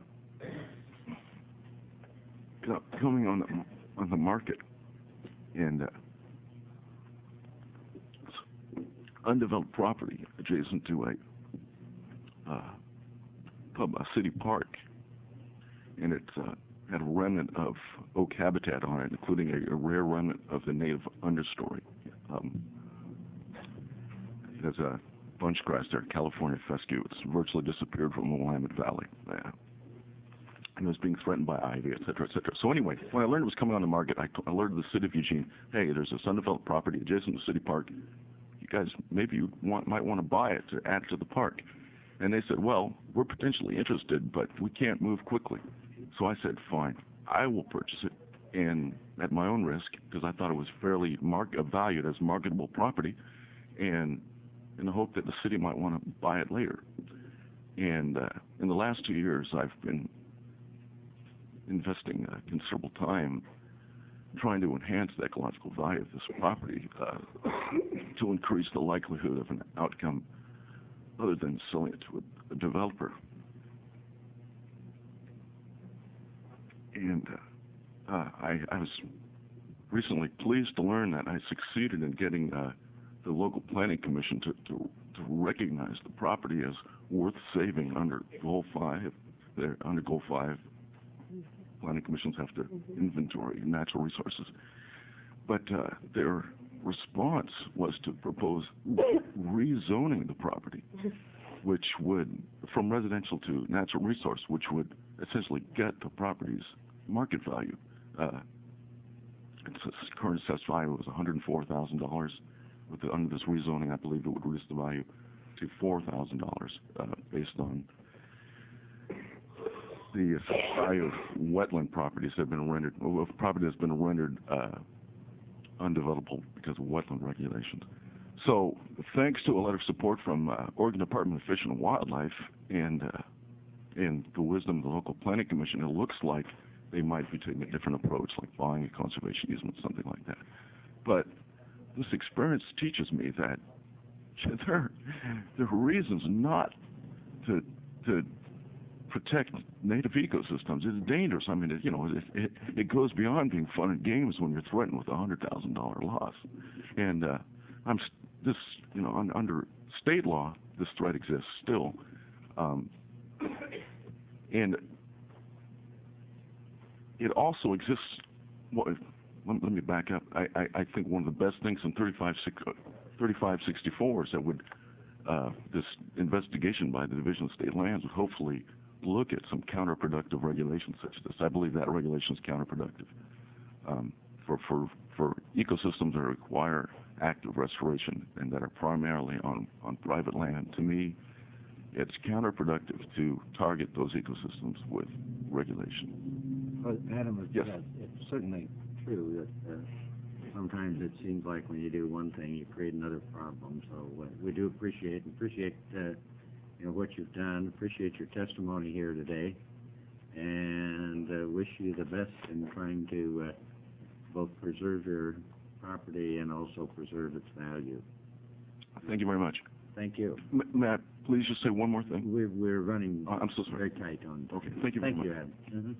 coming on the market, and undeveloped property adjacent to a city park, and it had a remnant of oak habitat on it, including a rare remnant of the native understory. There's a bunch grass there, California fescue. It's virtually disappeared from the Willamette Valley. And it was being threatened by ivy, et cetera, et cetera. So anyway, when I learned it was coming on the market, I alerted the city of Eugene, hey, there's this undeveloped property adjacent to the city park. You guys, maybe you might want to buy it to add to the park. And they said, well, we're potentially interested, but we can't move quickly. So I said, fine, I will purchase it, and at my own risk, because I thought it was fairly valued as marketable property, and in the hope that the city might want to buy it later. And in the last 2 years, I've been investing considerable time trying to enhance the ecological value of this property to increase the likelihood of an outcome other than selling it to a developer. And I was recently pleased to learn that I succeeded in getting the local planning commission to recognize the property as worth saving under Goal 5. Under Goal 5, planning commissions have to inventory natural resources. But their response was to propose rezoning the property, which would, from residential to natural resource, which would essentially get the property's market value. Its current assessed value was $104,000. Under this rezoning, I believe it would reduce the value to $4,000 based on the value of wetland properties that have been rendered, of property that's been rendered undevelopable because of wetland regulations. So, thanks to a letter of support from Oregon Department of Fish and Wildlife and the wisdom of the local planning commission, it looks like they might be taking a different approach, like buying a conservation easement, something like that. But this experience teaches me that there are reasons not to protect native ecosystems. It's dangerous. I mean, it goes beyond being fun and games when you're threatened with a $100,000 loss. And under state law, this threat exists still. And it also exists. Let me back up. I think one of the best things in 3564 is that this investigation by the Division of State Lands would hopefully look at some counterproductive regulations such as this. I believe that regulation is counterproductive for ecosystems that require active restoration and that are primarily on private land. To me, it's counterproductive to target those ecosystems with regulation. Well, Adam, yes. It's certainly true that sometimes it seems like when you do one thing, you create another problem. So we do appreciate what you've done. Appreciate your testimony here today, and wish you the best in trying to both preserve your property and also preserve its value. Thank you very much. Thank you. May I please just say one more thing? We're running. I'm so sorry. Very tight on. Okay. Thank you very much. Thank you, Adam.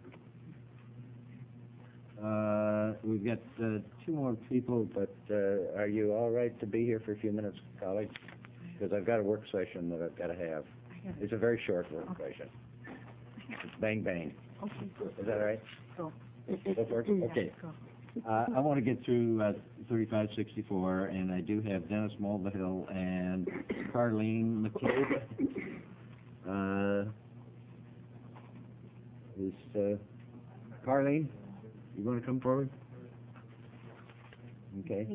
We've got two more people, but are you all right to be here for a few minutes, colleagues? Because I've got a work session that I've got to have. It's a very short work session. It's bang, bang. Okay. Is that all right? Go. Go for it? Okay. I want to get through 3564, and I do have Dennis Mulvihill and Carlene McCabe. Is Carlene, you want to come forward? Okay.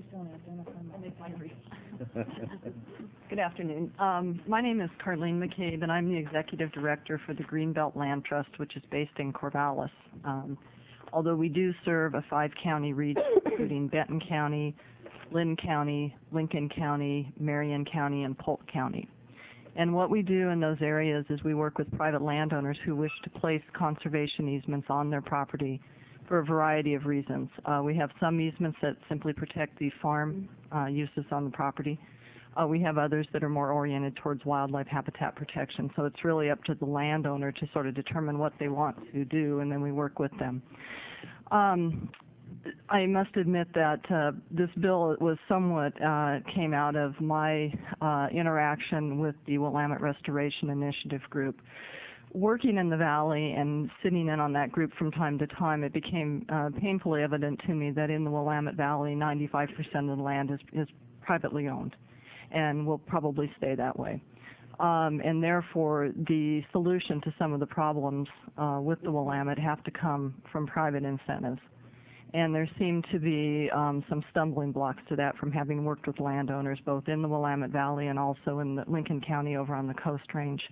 Good afternoon. My name is Carlene McCabe, and I'm the Executive Director for the Greenbelt Land Trust, which is based in Corvallis. Although we do serve a 5-county region, including Benton County, Lynn County, Lincoln County, Marion County, and Polk County. And what we do in those areas is we work with private landowners who wish to place conservation easements on their property for a variety of reasons. We have some easements that simply protect the farm uses on the property. We have others that are more oriented towards wildlife habitat protection. So it's really up to the landowner to sort of determine what they want to do, and then we work with them. I must admit that this bill was somewhat came out of my interaction with the Willamette Restoration Initiative group. Working in the Valley and sitting in on that group from time to time, it became painfully evident to me that in the Willamette Valley, 95% of the land is privately owned and will probably stay that way. And therefore, the solution to some of the problems with the Willamette have to come from private incentives. And there seem to be some stumbling blocks to that from having worked with landowners both in the Willamette Valley and also in the Lincoln County over on the Coast Range.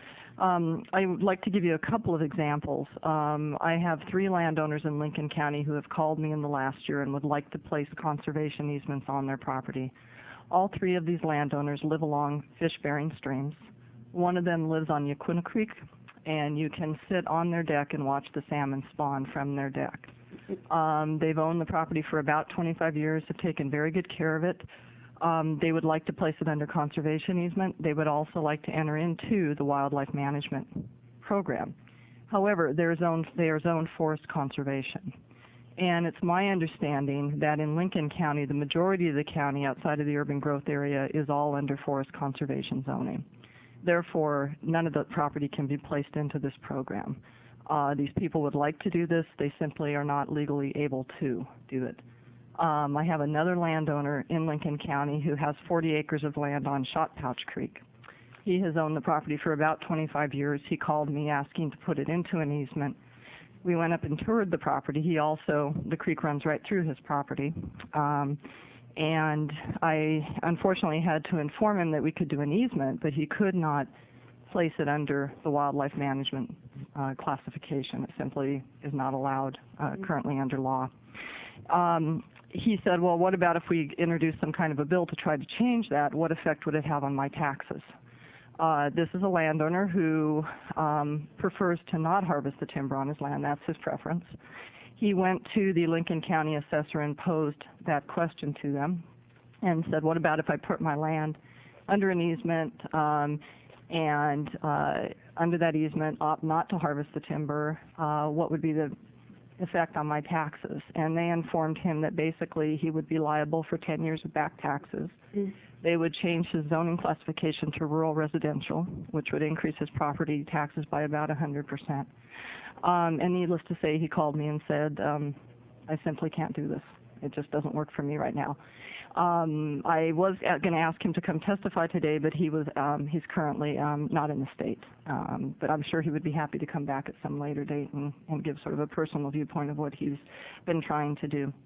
I would like to give you a couple of examples. I have 3 landowners in Lincoln County who have called me in the last year and would like to place conservation easements on their property. All 3 of these landowners live along fish-bearing streams. One of them lives on Yaquina Creek, and you can sit on their deck and watch the salmon spawn from their deck. They've owned the property for about 25 years, have taken very good care of it. They would like to place it under conservation easement. They would also like to enter into the wildlife management program. However, they are zoned forest conservation. And it's my understanding that in Lincoln County, the majority of the county outside of the urban growth area is all under forest conservation zoning. Therefore, none of the property can be placed into this program. These people would like to do this. They simply are not legally able to do it. I have another landowner in Lincoln County who has 40 acres of land on Shot Pouch Creek. He has owned the property for about 25 years. He called me asking to put it into an easement. We went up and toured the property. The creek runs right through his property. And I unfortunately had to inform him that we could do an easement, but he could not place it under the wildlife management classification. It simply is not allowed currently under law. He said, well, what about if we introduce some kind of a bill to try to change that? What effect would it have on my taxes? This is a landowner who prefers to not harvest the timber on his land. That's his preference. He went to the Lincoln County assessor and posed that question to them and said, what about if I put my land under an easement and under that easement opt not to harvest the timber? What would be the effect on my taxes? And they informed him that basically he would be liable for 10 years of back taxes. They would change his zoning classification to rural residential, which would increase his property taxes by about 100%. And needless to say, he called me and said, I simply can't do this. It just doesn't work for me right now. I was going to ask him to come testify today, but he's currently not in the state. But I'm sure he would be happy to come back at some later date and give sort of a personal viewpoint of what he's been trying to do.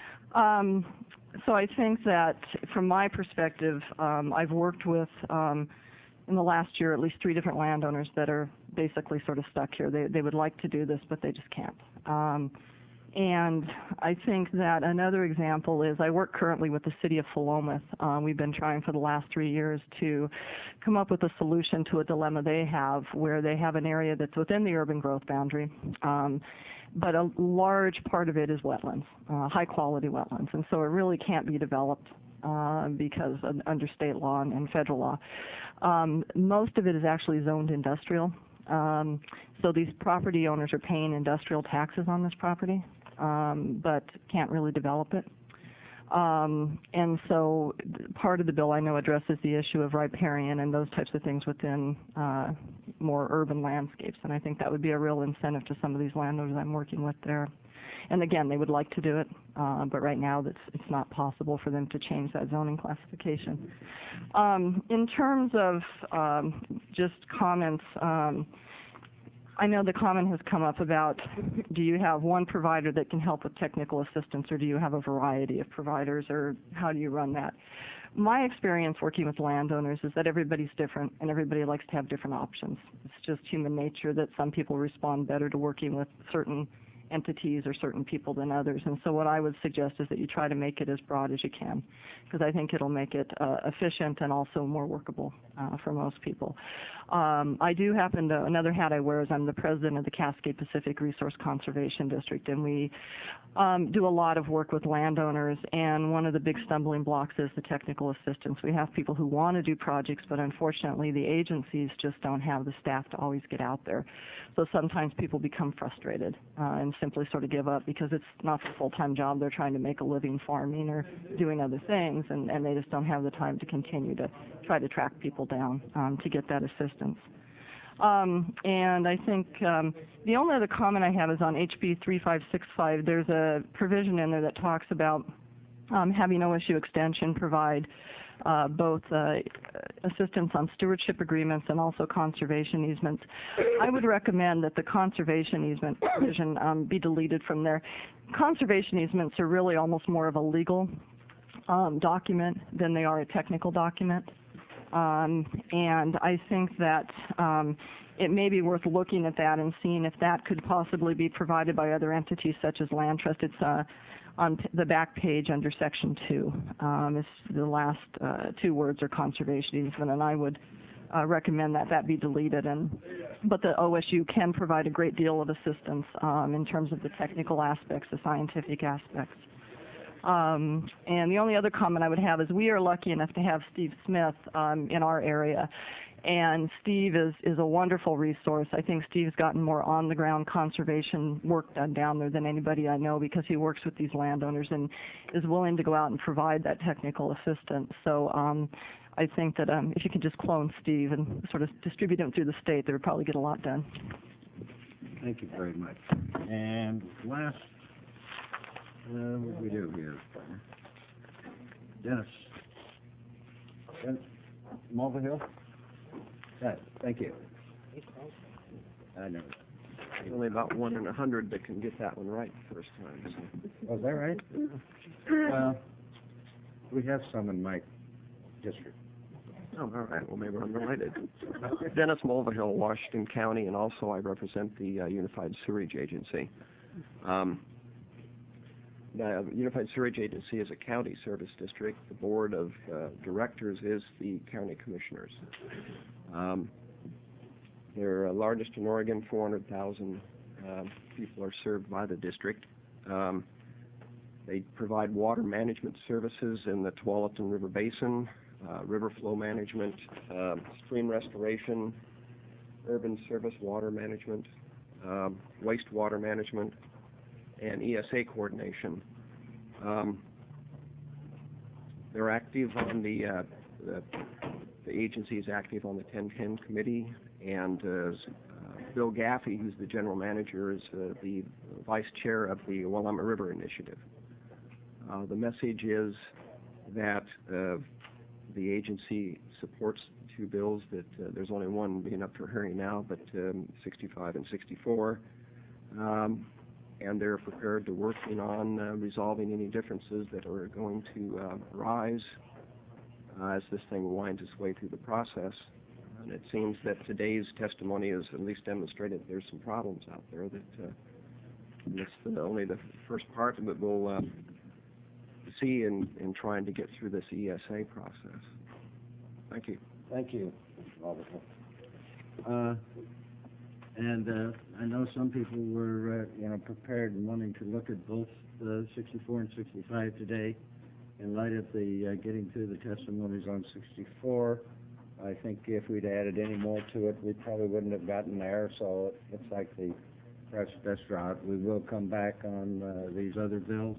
So I think that from my perspective, I've worked with, in the last year, at least 3 different landowners that are basically sort of stuck here. They would like to do this, but they just can't. And I think that another example is I work currently with the city of Philomath. We've been trying for the last 3 years to come up with a solution to a dilemma they have where they have an area that's within the urban growth boundary, but a large part of it is wetlands, high-quality wetlands, and so it really can't be developed because under state law and federal law. Most of it is actually zoned industrial, so these property owners are paying industrial taxes on this property, but can't really develop it. And so part of the bill I know addresses the issue of riparian and those types of things within more urban landscapes, and I think that would be a real incentive to some of these landowners I'm working with there. And again, they would like to do it, but right now it's not possible for them to change that zoning classification. In terms of just comments, I know the comment has come up about, do you have one provider that can help with technical assistance, or do you have a variety of providers, or how do you run that? My experience working with landowners is that everybody's different, and everybody likes to have different options. It's just human nature that some people respond better to working with certain entities or certain people than others. And so what I would suggest is that you try to make it as broad as you can, because I think it'll make it efficient and also more workable for most people. I do happen to, another hat I wear is I'm the president of the Cascade Pacific Resource Conservation District, and we do a lot of work with landowners, and one of the big stumbling blocks is the technical assistance. We have people who want to do projects, but unfortunately the agencies just don't have the staff to always get out there. So sometimes people become frustrated and simply sort of give up because it's not their full-time job. They're trying to make a living farming or doing other things, and they just don't have the time to continue to try to track people down to get that assistance. And I think the only other comment I have is on HB 3565. There's a provision in there that talks about having OSU Extension provide both assistance on stewardship agreements and also conservation easements. I would recommend that the conservation easement provision be deleted from there. Conservation easements are really almost more of a legal document than they are a technical document. And I think that it may be worth looking at that and seeing if that could possibly be provided by other entities such as Land Trust. It's on the back page under Section 2. It's the last two words are conservation easement, and I would recommend that that be deleted. But the OSU can provide a great deal of assistance in terms of the technical aspects, the scientific aspects. And the only other comment I would have is we are lucky enough to have Steve Smith in our area. And Steve is a wonderful resource. I think Steve's gotten more on-the-ground conservation work done down there than anybody I know because he works with these landowners and is willing to go out and provide that technical assistance. So I think that if you could just clone Steve and sort of distribute him through the state, they would probably get a lot done. Thank you very much. And last, what do we do here? Dennis. Mulvihill? Right, thank you. I know. There's only about 1 in 100 that can get that one right the first time. So. Oh, is that right? We have some in my district. Oh, all right. Well, maybe I'm related. Dennis Mulvihill, Washington County, and also I represent the Unified Sewerage Agency. The Unified Sewerage Agency is a county service district. The board of directors is the county commissioners. They're largest in Oregon. 400,000 people are served by the district. They provide water management services in the Tualatin River Basin, river flow management, stream restoration, urban service water management, wastewater management, and ESA coordination. They're active on the agency is active on the 1010 committee, and Bill Gaffey, who's the general manager, is the vice chair of the Willamette River Initiative. The message is that the agency supports the two bills that there's only one being up for hearing now, but 65 and 64. And they're prepared to working on resolving any differences that are going to arise as this thing winds its way through the process. And it seems that today's testimony has at least demonstrated that there's some problems out there that it's only the first part of it we'll see in trying to get through this ESA process. Thank you. Thank you, Mr. Mulvihill. And I know some people were, prepared and wanting to look at both 64 and 65 today. In light of the getting through the testimonies on 64, I think if we'd added any more to it, we probably wouldn't have gotten there. So it looks like the press best route. We will come back on these other bills.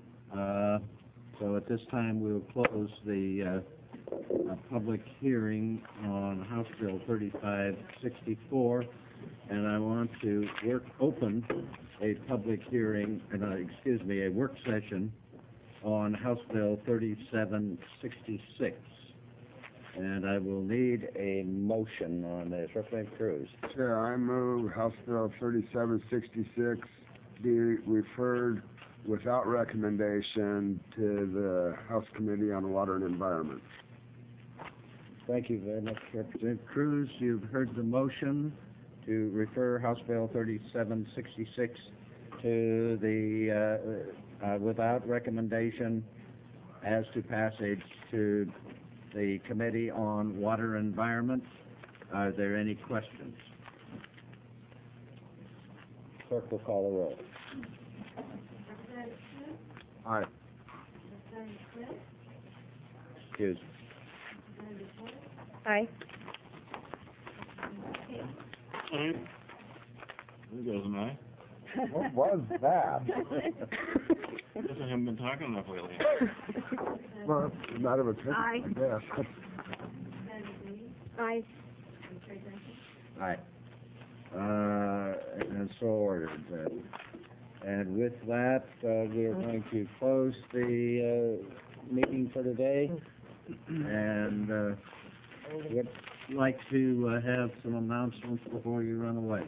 So at this time, we'll close the public hearing on House Bill 3564. And I want to open a public hearing, a work session on House Bill 3766. And I will need a motion on this. Representative Cruz. Chair, I move House Bill 3766 be referred without recommendation to the House Committee on Water and Environment. Thank you very much, Representative Cruz. You've heard the motion to refer House Bill 3766 to the without recommendation as to passage to the Committee on Water and Environment. Are there any questions? Clerk will call the roll. Aye. Excuse. Aye. There goes an aye. What was that? Guess I haven't been talking enough lately. Well, it's a matter of opinion, I guess. Aye. Aye. And so ordered then. And with that, we are going to close the meeting for today. And would like to have some announcements before you run away.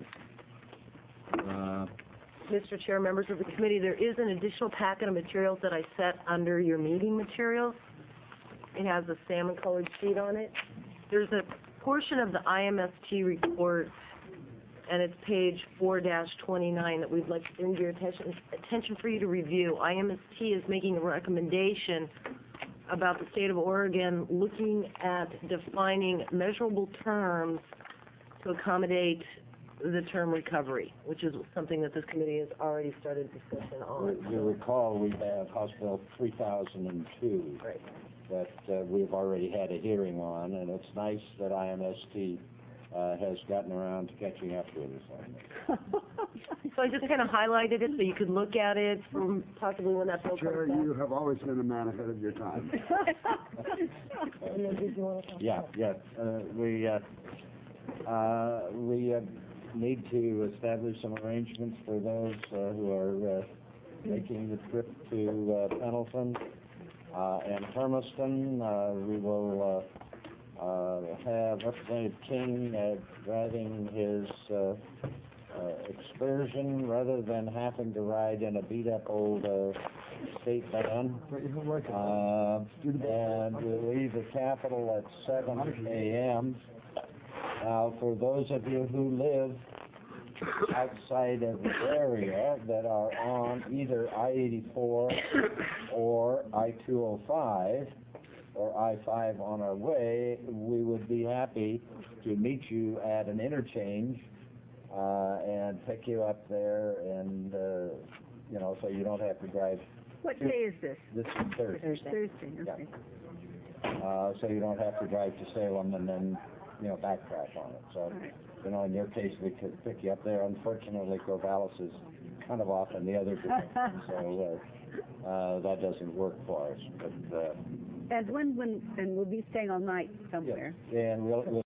Mr. Chair, members of the committee, there is an additional packet of materials that I set under your meeting materials. It has a salmon-colored sheet on it. There's a portion of the IMST report, and it's page 4-29 that we'd like to bring to your attention for you to review. IMST is making a recommendation about the state of Oregon looking at defining measurable terms to accommodate the term recovery, which is something that this committee has already started discussion on. You recall we have House Bill 3002 that we've already had a hearing on, and it's nice that IMST has gotten around to catching up with us on it. So I just kind of highlighted it so you could look at it from possibly when that bill Chair, comes you have always been a man ahead of your time. Yeah. We need to establish some arrangements for those who are making the trip to Pendleton and Hermiston. We will have Representative King driving his excursion rather than having to ride in a beat-up old state van. And we'll leave the Capitol at 7 a.m. Now, for those of you who live outside of the area that are on either I-84 or I-205 or I-5 on our way, we would be happy to meet you at an interchange and pick you up there and, so you don't have to drive. What day is this? This is Thursday. Thursday, okay. So you don't have to drive to Salem and then, backtrack on it. So, in your case, we could pick you up there. Unfortunately, Corvallis is kind of off in the other direction, so that doesn't work for us. But And and we'll be staying all night somewhere. and we'll